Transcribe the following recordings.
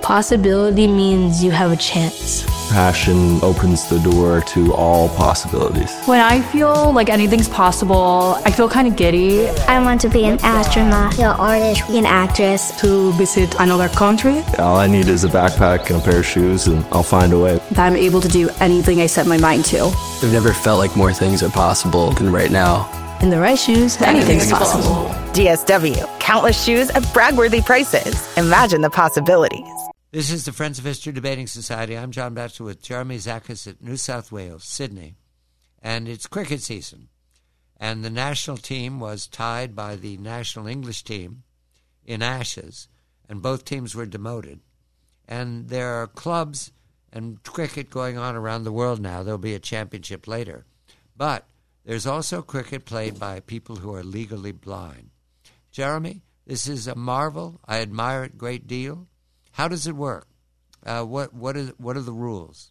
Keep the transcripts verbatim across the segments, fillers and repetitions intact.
Possibility means you have a chance. Passion opens the door to all possibilities. When I feel like anything's possible, I feel kind of giddy. I want to be an astronaut, an artist, an actress. To visit another country. All I need is a backpack and a pair of shoes, and I'll find a way. That I'm able to do anything I set my mind to. I've never felt like more things are possible than right now. In the right shoes, anything's, anything's possible. possible. D S W, countless shoes at brag-worthy prices. Imagine the possibilities. This is the Friends of History Debating Society. I'm John Batchelor with Jeremy Zakis at New South Wales, Sydney. And it's cricket season. And the national team was tied by the national English team in Ashes. And both teams were demoted. And there are clubs and cricket going on around the world now. There'll be a championship later. But there's also cricket played by people who are legally blind. Jeremy, this is a marvel. I admire it a great deal. How does it work? Uh, what what is what are the rules?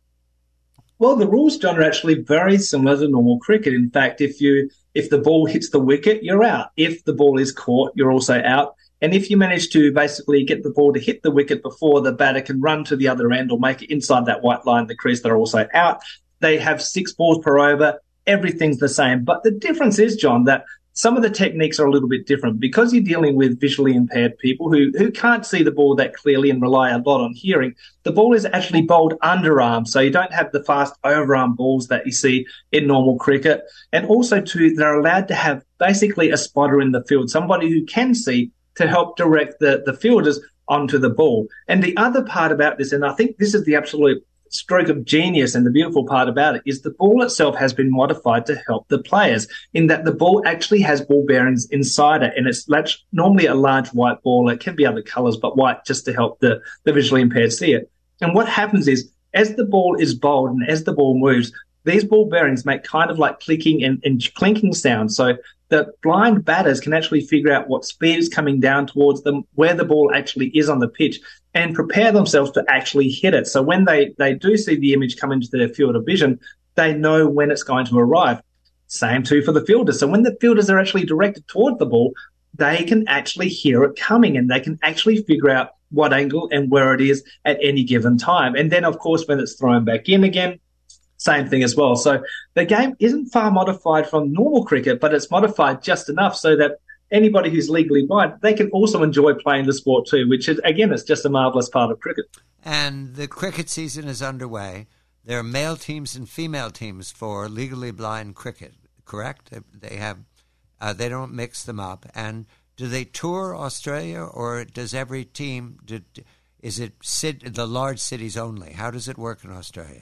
Well, the rules, John, are actually very similar to normal cricket. In fact, if you if the ball hits the wicket, you're out. If the ball is caught, you're also out. And if you manage to basically get the ball to hit the wicket before the batter can run to the other end or make it inside that white line, the crease, they're also out. They have six balls per over. Everything's the same. But the difference is, John, that some of the techniques are a little bit different because you're dealing with visually impaired people who, who can't see the ball that clearly and rely a lot on hearing. The ball is actually bowled underarm, so you don't have the fast overarm balls that you see in normal cricket. And also, too, they're allowed to have basically a spotter in the field, somebody who can see to help direct the, the fielders onto the ball. And the other part about this, and I think this is the absolute stroke of genius and the beautiful part about it, is the ball itself has been modified to help the players in that the ball actually has ball bearings inside it, and it's normally a large white ball. It can be other colours, but white just to help the, the visually impaired see it. And what happens is, as the ball is bowled and as the ball moves, these ball bearings make kind of like clicking and, and clinking sounds. So the blind batters can actually figure out what speed is coming down towards them, where the ball actually is on the pitch, and prepare themselves to actually hit it. So when they, they do see the image come into their field of vision, they know when it's going to arrive. Same too for the fielders. So when the fielders are actually directed toward the ball, they can actually hear it coming and they can actually figure out what angle and where it is at any given time. And then, of course, when it's thrown back in again, same thing as well. So the game isn't far modified from normal cricket, but it's modified just enough so that anybody who's legally blind, they can also enjoy playing the sport too, which is, again, it's just a marvellous part of cricket. And the cricket season is underway. There are male teams and female teams for legally blind cricket, correct? They have, uh, they don't mix them up. And do they tour Australia, or does every team, do, is it cit- the large cities only? How does it work in Australia?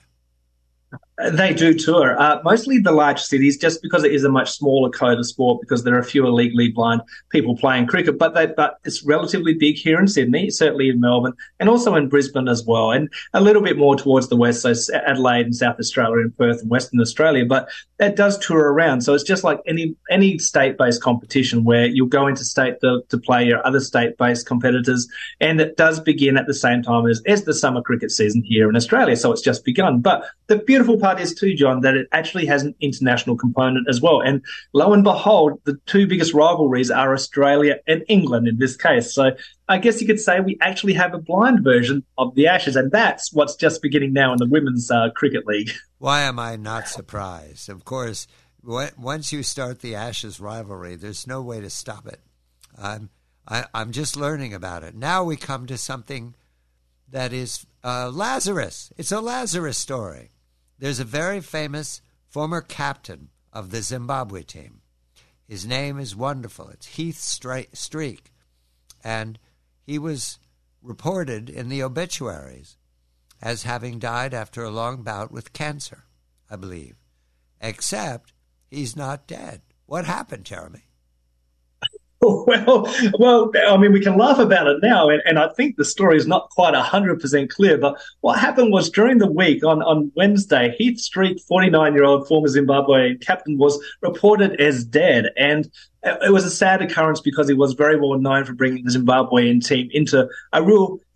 They do tour, uh, mostly the large cities, just because it is a much smaller code of sport, because there are fewer legally blind people playing cricket. But they, but it's relatively big here in Sydney, certainly in Melbourne, and also in Brisbane as well, and a little bit more towards the west, so Adelaide and South Australia and Perth and Western Australia. But it does tour around, so it's just like any any state-based competition where you'll go into state to, to play your other state-based competitors, and it does begin at the same time as, as the summer cricket season here in Australia, so it's just begun. But the beautiful part is too, John, that it actually has an international component as well. And lo and behold, the two biggest rivalries are Australia and England in this case. So I guess you could say we actually have a blind version of the Ashes, and that's what's just beginning now in the Women's uh, Cricket League. Why am I not surprised? Of course, once you start the Ashes rivalry, there's no way to stop it. I'm, I, I'm just learning about it. Now we come to something that is uh, Lazarus. It's a Lazarus story. There's a very famous former captain of the Zimbabwe team. His name is wonderful. It's Heath Streak. And he was reported in the obituaries as having died after a long bout with cancer, I believe. Except he's not dead. What happened, Jeremy? Well, well, I mean, we can laugh about it now, and, and I think the story is not quite one hundred percent clear, but what happened was during the week, on, on Wednesday, Heath Streak, forty-nine-year-old former Zimbabwe captain, was reported as dead, and it was a sad occurrence because he was very well known for bringing the Zimbabwean team into a real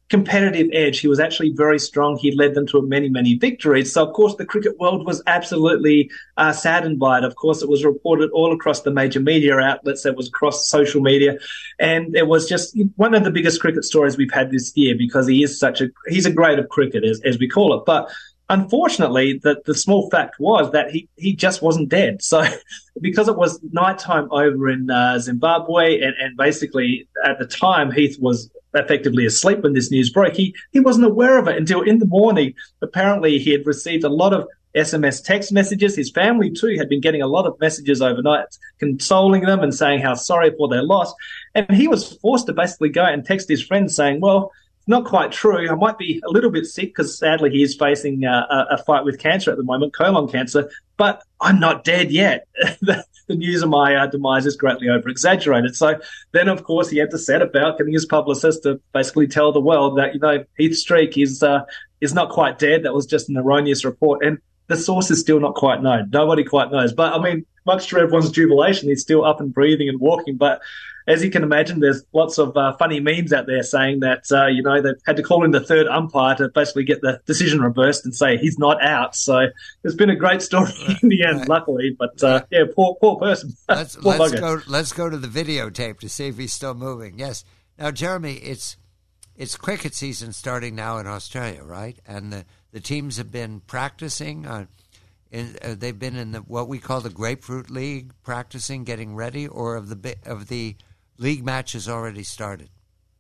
competitive edge. He was actually very strong. He led them to many, many victories. So, of course, the cricket world was absolutely uh, saddened by it. Of course, it was reported all across the major media outlets. It was across social media. And it was just one of the biggest cricket stories we've had this year because he is such a, he's a great of cricket, as, as we call it. But unfortunately, the, the small fact was that he, he just wasn't dead. So because it was nighttime over in uh, Zimbabwe, and, and basically at the time Heath was effectively asleep when this news broke, he, he wasn't aware of it until in the morning. Apparently he had received a lot of S M S text messages. His family too had been getting a lot of messages overnight consoling them and saying how sorry for their loss. And he was forced to basically go out and text his friends saying, well, not quite true. I might be a little bit sick because sadly he is facing uh, a, a fight with cancer at the moment, colon cancer, but I'm not dead yet. the, the news of my uh, demise is greatly over-exaggerated. So then, of course, he had to set about getting his publicist to basically tell the world that, you know, Heath Streak is, uh, is not quite dead. That was just an erroneous report. And the source is still not quite known. Nobody quite knows. But, I mean, much to everyone's jubilation, he's still up and breathing and walking. But as you can imagine, there's lots of uh, funny memes out there saying that, uh, you know, they've had to call in the third umpire to basically get the decision reversed and say he's not out. So it's been a great story in the end, right. Luckily. But, uh, yeah, poor poor person. Let's, poor let's, go, let's go to the videotape to see if he's still moving. Yes. Now, Jeremy, it's it's cricket season starting now in Australia, right? And the, the teams have been practicing. Uh, in, uh, they've been in the what we call the Grapefruit League, practicing, getting ready, or of the of the league matches already started?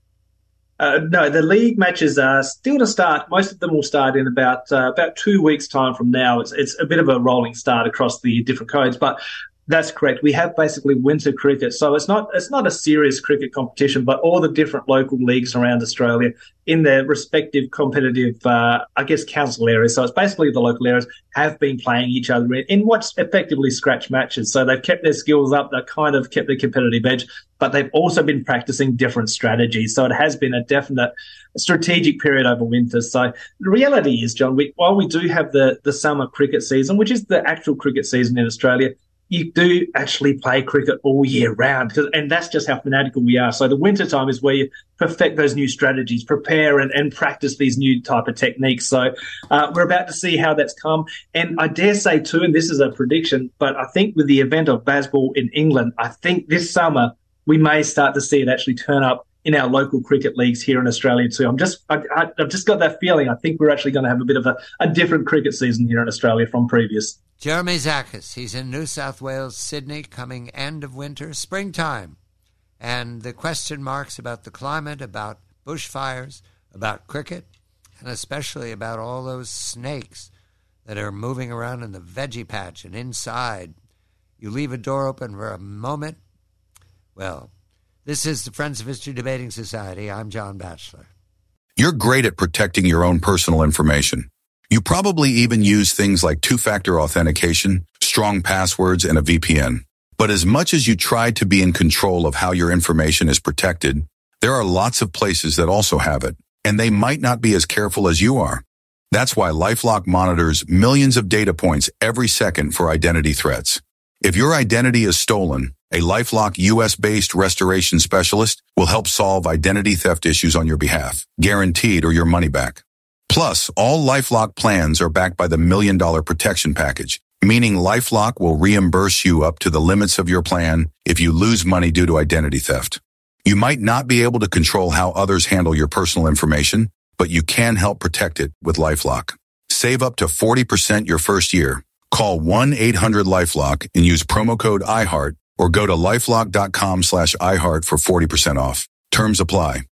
Uh, no, the league matches are still to start. Most of them will start in about uh, about two weeks' time from now. It's it's a bit of a rolling start across the different codes, but that's correct. We have basically winter cricket, so it's not it's not a serious cricket competition, but all the different local leagues around Australia in their respective competitive, uh, I guess, council areas. So it's basically the local areas have been playing each other in, in what's effectively scratch matches. So they've kept their skills up, they've kind of kept their competitive edge, but they've also been practicing different strategies. So it has been a definite strategic period over winter. So the reality is, John, we, while we do have the, the summer cricket season, which is the actual cricket season in Australia, you do actually play cricket all year round, and that's just how fanatical we are. So the winter time is where you perfect those new strategies, prepare and, and practice these new type of techniques. So uh, we're about to see how that's come. And I dare say too, and this is a prediction, but I think with the event of Bazball in England, I think this summer we may start to see it actually turn up in our local cricket leagues here in Australia too. I'm just, I, I, I've just got that feeling. I think we're actually going to have a bit of a, a different cricket season here in Australia from previous. Jeremy Zakis, he's in New South Wales, Sydney, coming end of winter, springtime. And the question marks about the climate, about bushfires, about cricket, and especially about all those snakes that are moving around in the veggie patch and inside. You leave a door open for a moment. Well, this is the Friends of History Debating Society. I'm John Batchelor. You're great at protecting your own personal information. You probably even use things like two-factor authentication, strong passwords, and a V P N. But as much as you try to be in control of how your information is protected, there are lots of places that also have it, and they might not be as careful as you are. That's why LifeLock monitors millions of data points every second for identity threats. If your identity is stolen, a LifeLock U S-based restoration specialist will help solve identity theft issues on your behalf, guaranteed or your money back. Plus, all LifeLock plans are backed by the Million Dollar Protection Package, meaning LifeLock will reimburse you up to the limits of your plan if you lose money due to identity theft. You might not be able to control how others handle your personal information, but you can help protect it with LifeLock. Save up to forty percent your first year. Call one eight hundred LifeLock and use promo code iHeart or go to lifelock dot com slash iHeart for forty percent off. Terms apply.